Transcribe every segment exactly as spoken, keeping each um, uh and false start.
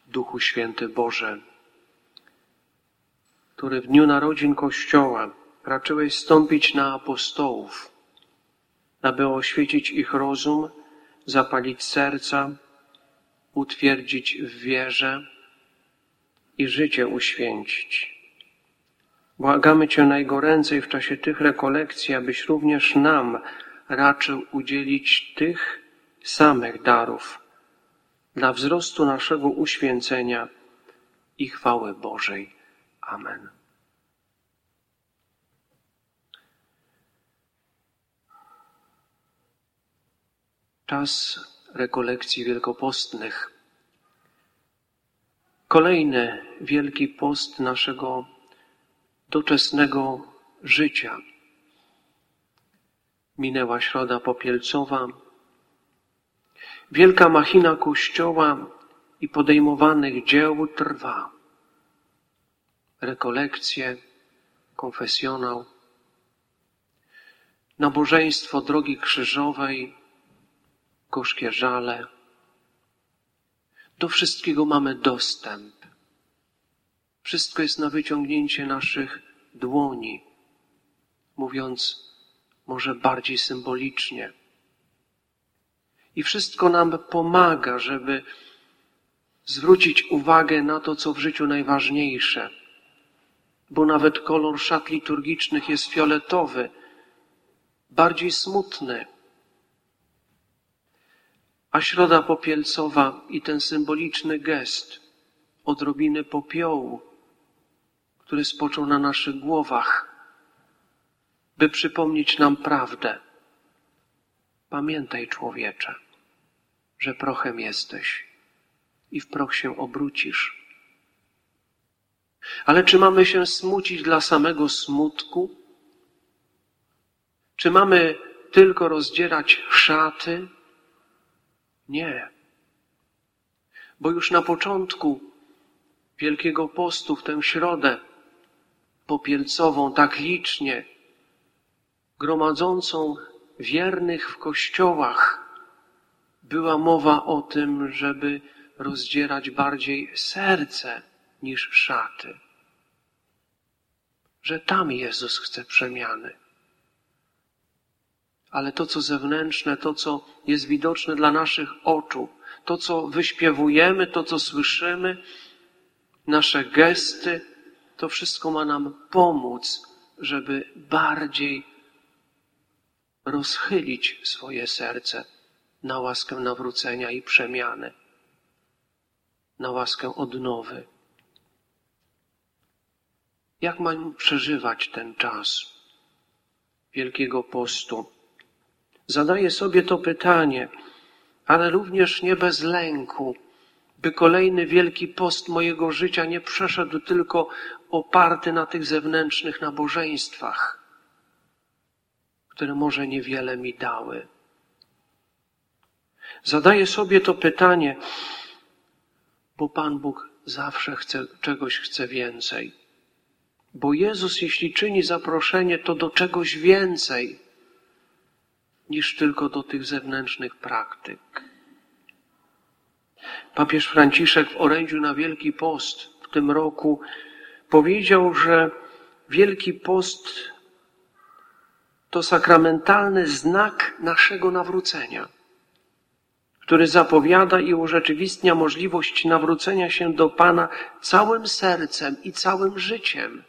Duchu Święty Boże, który w dniu narodzin Kościoła raczyłeś stąpić na apostołów, aby oświecić ich rozum, zapalić serca, utwierdzić w wierze i życie uświęcić. Błagamy Cię najgoręcej w czasie tych rekolekcji, abyś również nam raczył udzielić tych samych darów dla wzrostu naszego uświęcenia i chwały Bożej. Amen. Czas rekolekcji wielkopostnych. Kolejny wielki post naszego doczesnego życia. Minęła Środa Popielcowa. Wielka machina Kościoła i podejmowanych dzieł trwa. Rekolekcje, konfesjonał, nabożeństwo Drogi Krzyżowej, gorzkie żale. Do wszystkiego mamy dostęp. Wszystko jest na wyciągnięcie naszych dłoni, mówiąc może bardziej symbolicznie. I wszystko nam pomaga, żeby zwrócić uwagę na to, co w życiu najważniejsze. Bo nawet kolor szat liturgicznych jest fioletowy, bardziej smutny. A Środa Popielcowa i ten symboliczny gest odrobiny popiołu, który spoczął na naszych głowach, by przypomnieć nam prawdę. Pamiętaj, człowiecze, że prochem jesteś i w proch się obrócisz. Ale czy mamy się smucić dla samego smutku? Czy mamy tylko rozdzierać szaty? Nie. Bo już na początku Wielkiego Postu, w tę Środę Popielcową, tak licznie gromadzącą wiernych w kościołach, była mowa o tym, żeby rozdzierać bardziej serce niż szaty. Że tam Jezus chce przemiany. Ale to, co zewnętrzne, to, co jest widoczne dla naszych oczu, to, co wyśpiewujemy, to, co słyszymy, nasze gesty, to wszystko ma nam pomóc, żeby bardziej rozchylić swoje serce na łaskę nawrócenia i przemiany, na łaskę odnowy. Jak mamy przeżywać ten czas Wielkiego Postu? Zadaję sobie to pytanie, ale również nie bez lęku, by kolejny Wielki Post mojego życia nie przeszedł tylko oparty na tych zewnętrznych nabożeństwach, które może niewiele mi dały. Zadaję sobie to pytanie, bo Pan Bóg zawsze chce, czegoś chce więcej. Bo Jezus, jeśli czyni zaproszenie, to do czegoś więcej niż tylko do tych zewnętrznych praktyk. Papież Franciszek w orędziu na Wielki Post w tym roku powiedział, że Wielki Post to sakramentalny znak naszego nawrócenia, który zapowiada i urzeczywistnia możliwość nawrócenia się do Pana całym sercem i całym życiem.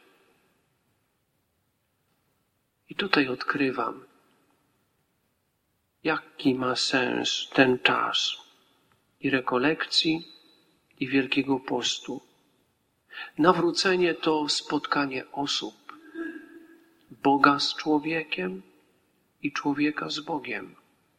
I tutaj odkrywam, jaki ma sens ten czas i rekolekcji, i Wielkiego Postu. Nawrócenie to spotkanie osób, Boga z człowiekiem i człowieka z Bogiem.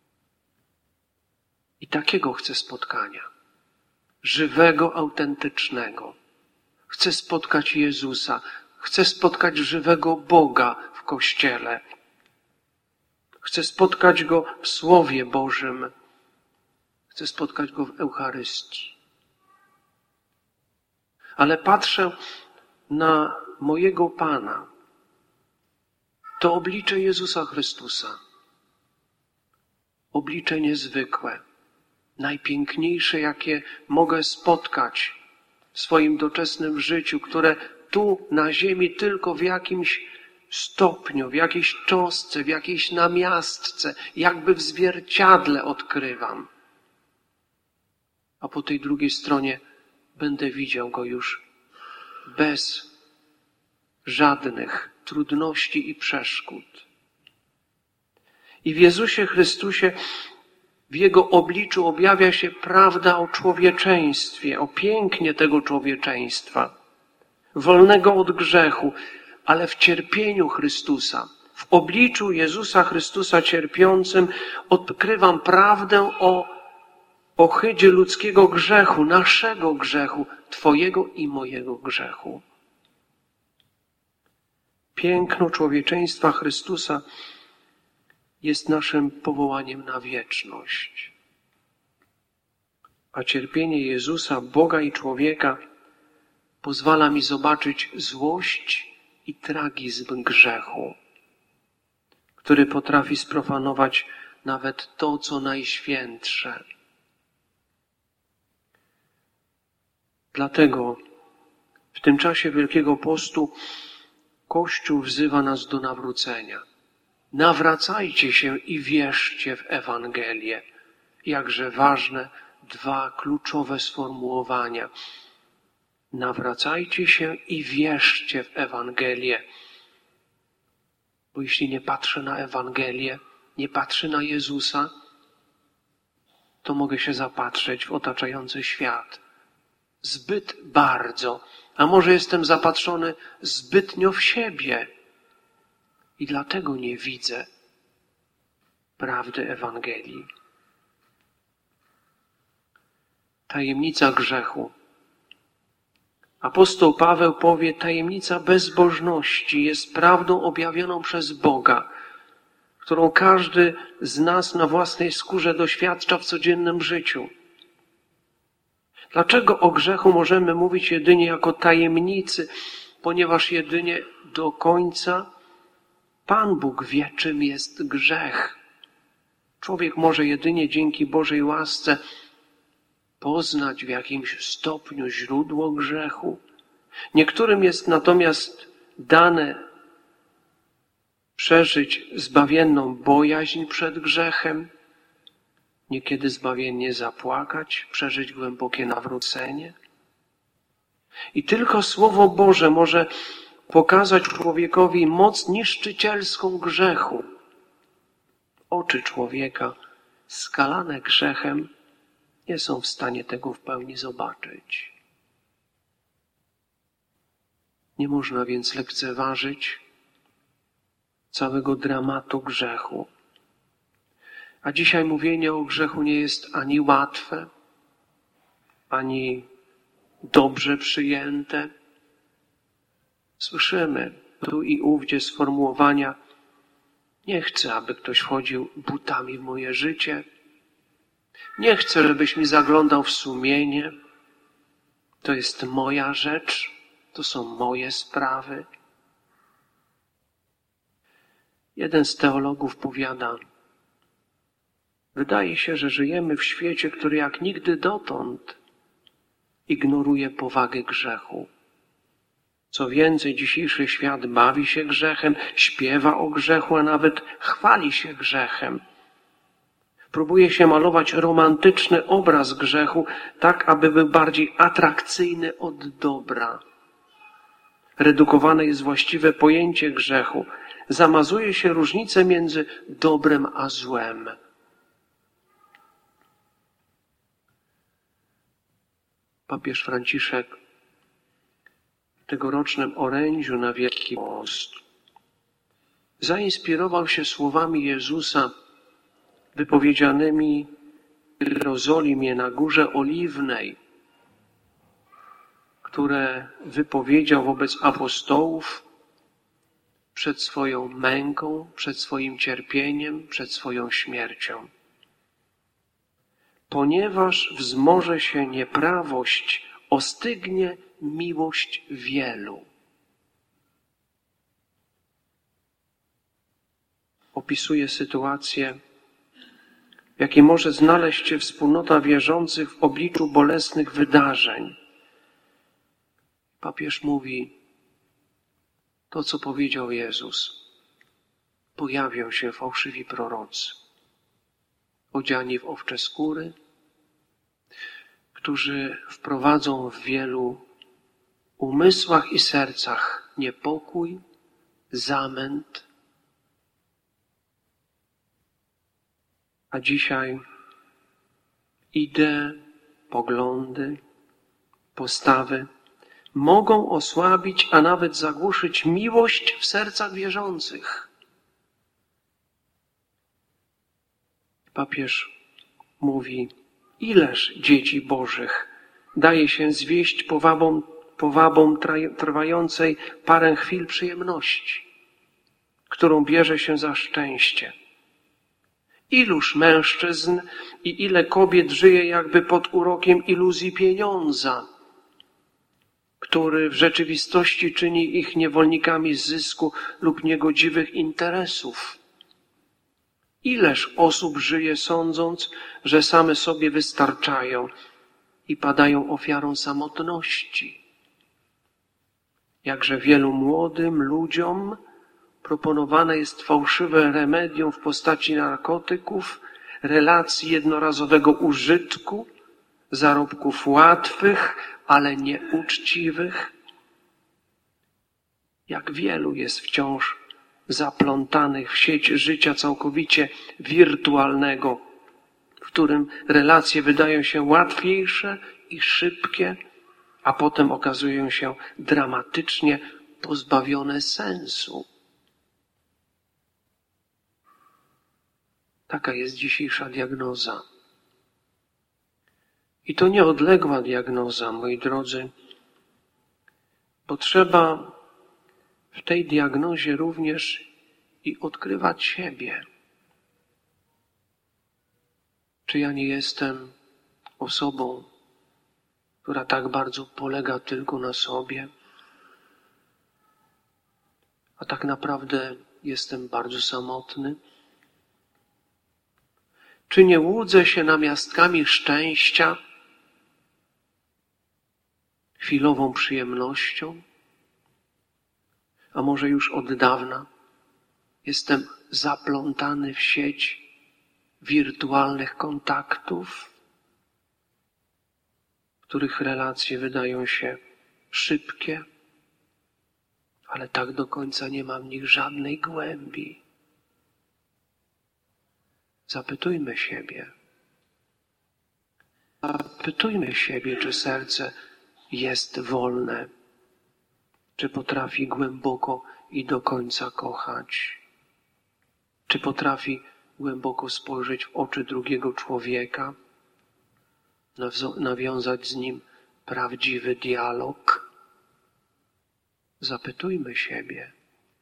I takiego chcę spotkania, żywego, autentycznego. Chcę spotkać Jezusa, chcę spotkać żywego Boga w Kościele. Chcę spotkać Go w Słowie Bożym. Chcę spotkać Go w Eucharystii. Ale patrzę na mojego Pana. To oblicze Jezusa Chrystusa. Oblicze niezwykłe. Najpiękniejsze, jakie mogę spotkać w swoim doczesnym życiu, które tu na ziemi tylko w jakimś stopniu, w jakiejś cząstce, w jakiejś namiastce, jakby w zwierciadle odkrywam. A po tej drugiej stronie będę widział go już bez żadnych trudności i przeszkód. I w Jezusie Chrystusie, w Jego obliczu objawia się prawda o człowieczeństwie, o pięknie tego człowieczeństwa, wolnego od grzechu, ale w cierpieniu Chrystusa, w obliczu Jezusa Chrystusa cierpiącym odkrywam prawdę o ohydzie ludzkiego grzechu, naszego grzechu, Twojego i mojego grzechu. Piękno człowieczeństwa Chrystusa jest naszym powołaniem na wieczność. A cierpienie Jezusa, Boga i człowieka, pozwala mi zobaczyć złość i tragizm grzechu, który potrafi sprofanować nawet to, co najświętsze. Dlatego w tym czasie Wielkiego Postu Kościół wzywa nas do nawrócenia. Nawracajcie się i wierzcie w Ewangelię. Jakże ważne dwa kluczowe sformułowania. Nawracajcie się i wierzcie w Ewangelię. Bo jeśli nie patrzę na Ewangelię, nie patrzę na Jezusa, to mogę się zapatrzeć w otaczający świat. Zbyt bardzo, a może jestem zapatrzony zbytnio w siebie i dlatego nie widzę prawdy Ewangelii. Tajemnica grzechu. Apostoł Paweł powie, tajemnica bezbożności jest prawdą objawioną przez Boga, którą każdy z nas na własnej skórze doświadcza w codziennym życiu. Dlaczego o grzechu możemy mówić jedynie jako tajemnicy? Ponieważ jedynie do końca Pan Bóg wie, czym jest grzech. Człowiek może jedynie dzięki Bożej łasce poznać w jakimś stopniu źródło grzechu. Niektórym jest natomiast dane przeżyć zbawienną bojaźń przed grzechem, niekiedy zbawiennie zapłakać, przeżyć głębokie nawrócenie. I tylko Słowo Boże może pokazać człowiekowi moc niszczycielską grzechu. Oczy człowieka skalane grzechem nie są w stanie tego w pełni zobaczyć. Nie można więc lekceważyć całego dramatu grzechu. A dzisiaj mówienie o grzechu nie jest ani łatwe, ani dobrze przyjęte. Słyszymy tu i ówdzie sformułowania: nie chcę, aby ktoś wchodził butami w moje życie. Nie chcę, żebyś mi zaglądał w sumienie. To jest moja rzecz, to są moje sprawy. Jeden z teologów powiada: wydaje się, że żyjemy w świecie, który jak nigdy dotąd ignoruje powagę grzechu. Co więcej, dzisiejszy świat bawi się grzechem, śpiewa o grzechu, a nawet chwali się grzechem. Próbuje się malować romantyczny obraz grzechu, tak aby był bardziej atrakcyjny od dobra. Redukowane jest właściwe pojęcie grzechu. Zamazuje się różnicę między dobrem a złem. Papież Franciszek w tegorocznym orędziu na Wielki Post zainspirował się słowami Jezusa wypowiedzianymi w Jerozolimie na Górze Oliwnej, które wypowiedział wobec apostołów przed swoją męką, przed swoim cierpieniem, przed swoją śmiercią. Ponieważ wzmoże się nieprawość, ostygnie miłość wielu. Opisuje sytuację, w jakiej może znaleźć się wspólnota wierzących w obliczu bolesnych wydarzeń. Papież mówi to, co powiedział Jezus. Pojawią się fałszywi prorocy, odziani w owcze skóry, którzy wprowadzą w wielu umysłach i sercach niepokój, zamęt. A dzisiaj idee, poglądy, postawy mogą osłabić, a nawet zagłuszyć miłość w sercach wierzących. Papież mówi, ileż dzieci bożych daje się zwieść powabom, powabom trwającej parę chwil przyjemności, którą bierze się za szczęście. Iluż mężczyzn i ile kobiet żyje jakby pod urokiem iluzji pieniądza, który w rzeczywistości czyni ich niewolnikami zysku lub niegodziwych interesów. Ileż osób żyje sądząc, że same sobie wystarczają i padają ofiarą samotności. Jakże wielu młodym ludziom proponowane jest fałszywe remedium w postaci narkotyków, relacji jednorazowego użytku, zarobków łatwych, ale nieuczciwych. Jak wielu jest wciąż zaplątanych w sieć życia całkowicie wirtualnego, w którym relacje wydają się łatwiejsze i szybkie, a potem okazują się dramatycznie pozbawione sensu. Taka jest dzisiejsza diagnoza. I to nieodległa diagnoza, moi drodzy, bo trzeba w tej diagnozie również i odkrywać siebie. Czy ja nie jestem osobą, która tak bardzo polega tylko na sobie, a tak naprawdę jestem bardzo samotny? Czy nie łudzę się namiastkami szczęścia, chwilową przyjemnością? A może już od dawna jestem zaplątany w sieć wirtualnych kontaktów, których relacje wydają się szybkie, ale tak do końca nie ma w nich żadnej głębi. Zapytujmy siebie. Zapytujmy siebie, czy serce jest wolne, czy potrafi głęboko i do końca kochać, czy potrafi głęboko spojrzeć w oczy drugiego człowieka, nawiązać z nim prawdziwy dialog. Zapytujmy siebie.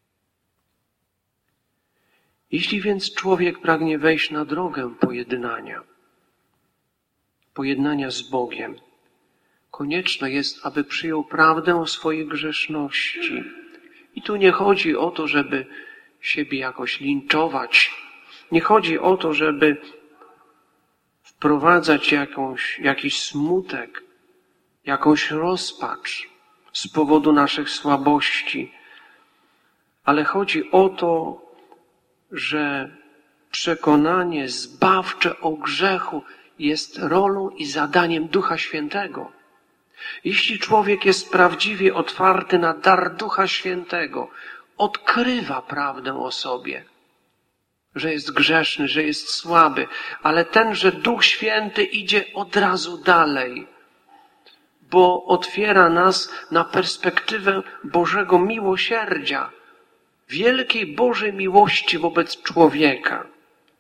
Jeśli więc człowiek pragnie wejść na drogę pojednania, pojednania z Bogiem, konieczne jest, aby przyjął prawdę o swojej grzeszności. I tu nie chodzi o to, żeby siebie jakoś linczować. Nie chodzi o to, żeby wprowadzać jakąś, jakiś smutek, jakąś rozpacz z powodu naszych słabości. Ale chodzi o to, że przekonanie zbawcze o grzechu jest rolą i zadaniem Ducha Świętego. Jeśli człowiek jest prawdziwie otwarty na dar Ducha Świętego, odkrywa prawdę o sobie, że jest grzeszny, że jest słaby, ale tenże Duch Święty idzie od razu dalej, bo otwiera nas na perspektywę Bożego miłosierdzia, wielkiej Bożej miłości wobec człowieka.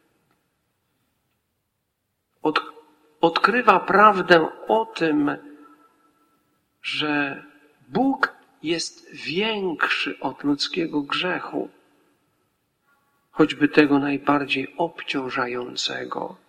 Od, odkrywa prawdę o tym, że Bóg jest większy od ludzkiego grzechu, choćby tego najbardziej obciążającego.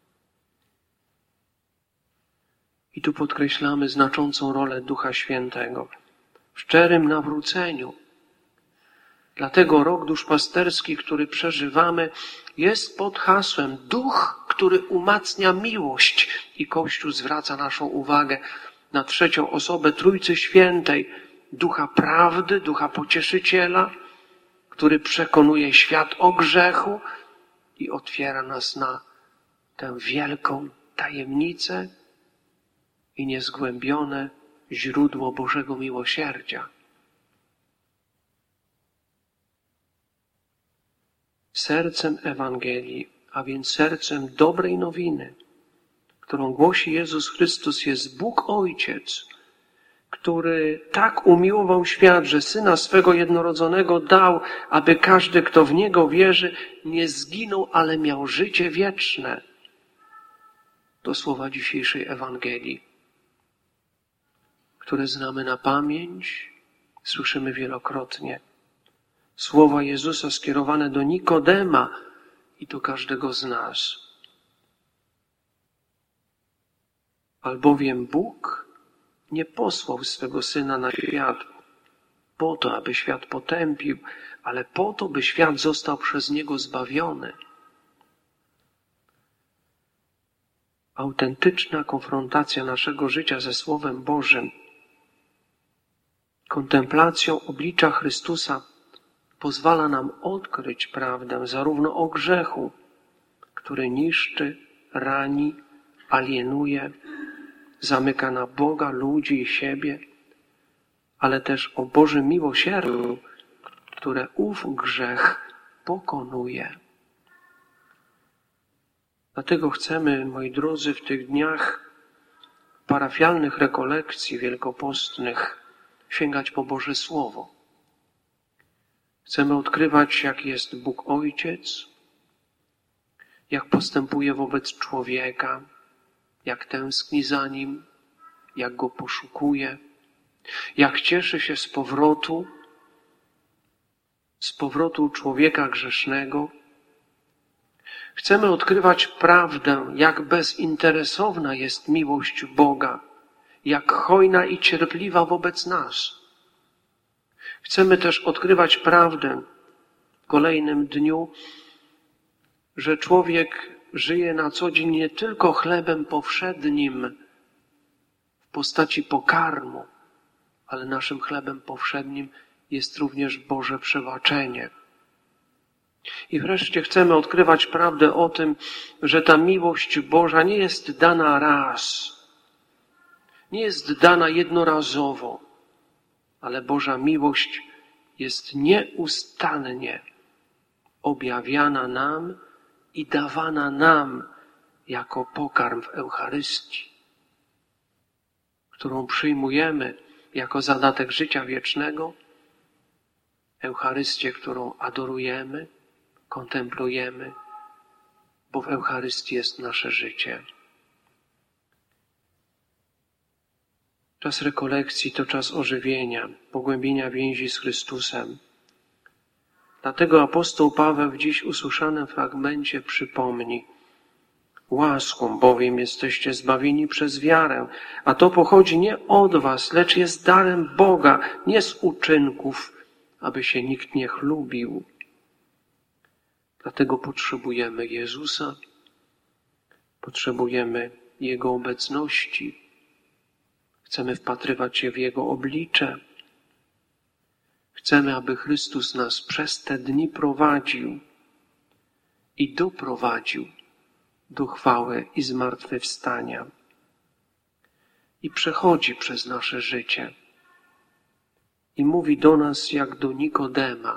I tu podkreślamy znaczącą rolę Ducha Świętego w szczerym nawróceniu. Dlatego rok duszpasterski, który przeżywamy, jest pod hasłem Duch, który umacnia miłość. I Kościół zwraca naszą uwagę na trzecią osobę Trójcy Świętej, Ducha Prawdy, Ducha Pocieszyciela, który przekonuje świat o grzechu i otwiera nas na tę wielką tajemnicę i niezgłębione źródło Bożego miłosierdzia. Sercem Ewangelii, a więc sercem dobrej nowiny, którą głosi Jezus Chrystus, jest Bóg Ojciec, który tak umiłował świat, że Syna swego jednorodzonego dał, aby każdy, kto w Niego wierzy, nie zginął, ale miał życie wieczne. To słowa dzisiejszej Ewangelii, które znamy na pamięć, słyszymy wielokrotnie. Słowa Jezusa skierowane do Nikodema i do każdego z nas. Albowiem Bóg nie posłał swego Syna na świat po to, aby świat potępił, ale po to, by świat został przez Niego zbawiony. Autentyczna konfrontacja naszego życia ze Słowem Bożym, kontemplacją oblicza Chrystusa pozwala nam odkryć prawdę zarówno o grzechu, który niszczy, rani, alienuje, zamyka na Boga, ludzi i siebie, ale też o Bożym miłosierdziu, które ów grzech pokonuje. Dlatego chcemy, moi drodzy, w tych dniach parafialnych rekolekcji wielkopostnych sięgać po Boże Słowo. Chcemy odkrywać, jak jest Bóg Ojciec, jak postępuje wobec człowieka, jak tęskni za Nim, jak Go poszukuje, jak cieszy się z powrotu, z powrotu człowieka grzesznego. Chcemy odkrywać prawdę, jak bezinteresowna jest miłość Boga, jak hojna i cierpliwa wobec nas. Chcemy też odkrywać prawdę w kolejnym dniu, że człowiek żyje na co dzień nie tylko chlebem powszednim w postaci pokarmu, ale naszym chlebem powszednim jest również Boże przebaczenie. I wreszcie chcemy odkrywać prawdę o tym, że ta miłość Boża nie jest dana raz, nie jest dana jednorazowo, ale Boża miłość jest nieustannie objawiana nam i dawana nam jako pokarm w Eucharystii, którą przyjmujemy jako zadatek życia wiecznego, Eucharystię, którą adorujemy, kontemplujemy, bo w Eucharystii jest nasze życie. Czas rekolekcji to czas ożywienia, pogłębienia więzi z Chrystusem. Dlatego apostoł Paweł w dziś usłyszanym fragmencie przypomni: łaską bowiem jesteście zbawieni przez wiarę, a to pochodzi nie od was, lecz jest darem Boga, nie z uczynków, aby się nikt nie chlubił. Dlatego potrzebujemy Jezusa, potrzebujemy Jego obecności, chcemy wpatrywać się w Jego oblicze, chcemy, aby Chrystus nas przez te dni prowadził i doprowadził do chwały i zmartwychwstania. I przechodzi przez nasze życie i mówi do nas jak do Nikodema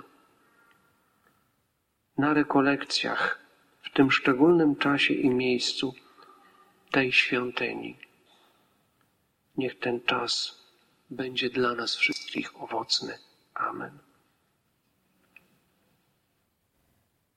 na rekolekcjach w tym szczególnym czasie i miejscu tej świątyni. Niech ten czas będzie dla nas wszystkich owocny. Amen.